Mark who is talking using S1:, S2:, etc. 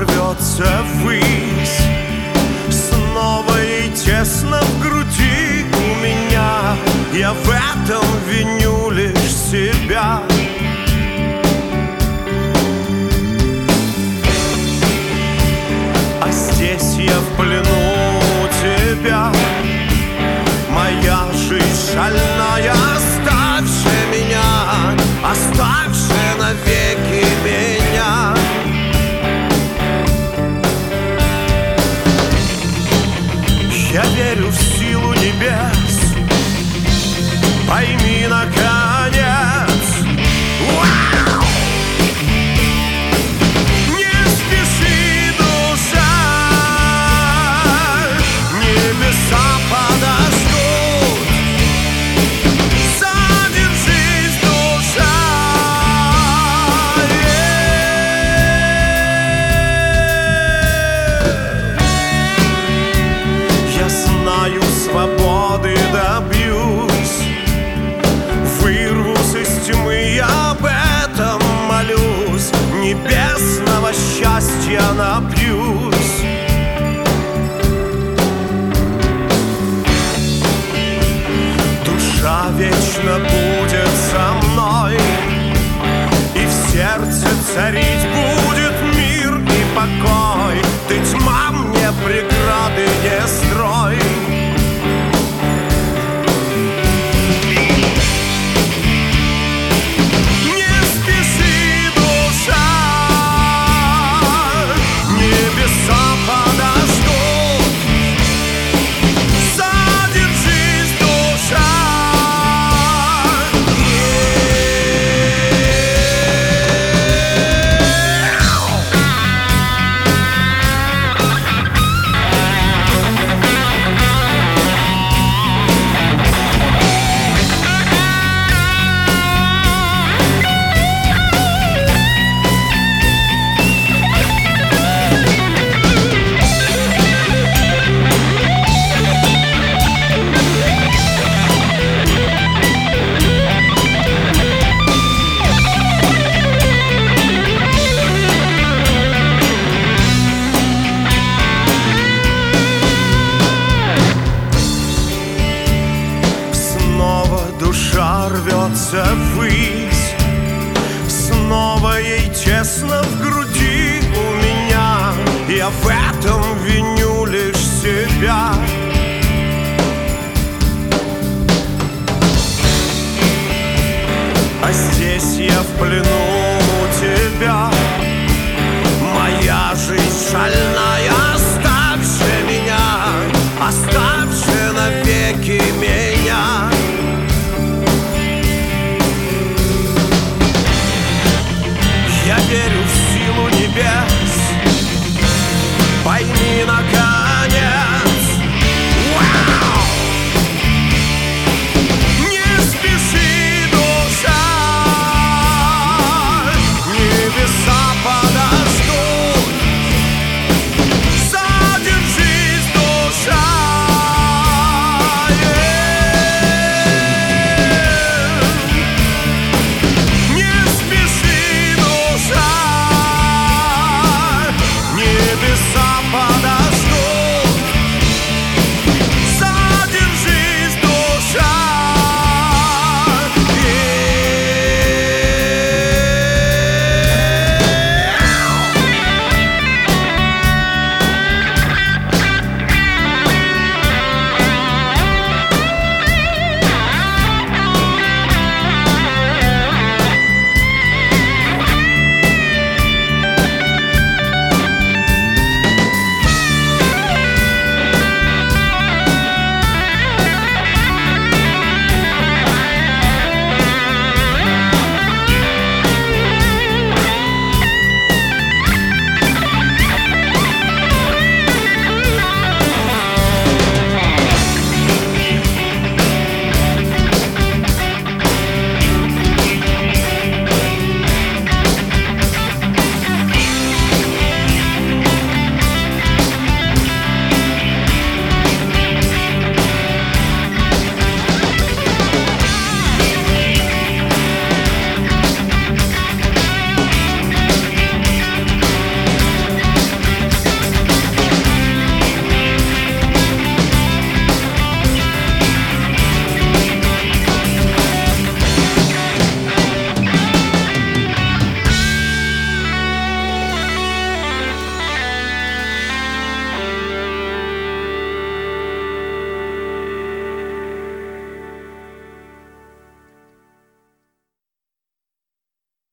S1: рвется ввысь. Снова ей тесно в груди у меня. Я в этом виню лишь себя. А здесь я в плену тебя. Моя жизнь шальная, оставьше меня, оставьше навеки меня. Я верю в силу небес, пойми наконец. Вау! Не спеши, душа, небеса подождут. Задержись, душа. Я знаю, свободы добьюсь, вырвусь из тьмы, я об этом молюсь. Небесного счастья напьюсь. Душа вечно будет со мной, и в сердце царить будет мир и покой. Ты, тьма, мне преграды не строй. Не спеши, душа, небеса подождут. Задержись, душа. Душа рвется ввысь, снова ей тесно в груди у меня. Я в этом виню лишь себя. А здесь я в плену тебя. Моя жизнь шальная, оставьше меня, оставьше навеки меня. Я верю в силу небес, пойми наконец.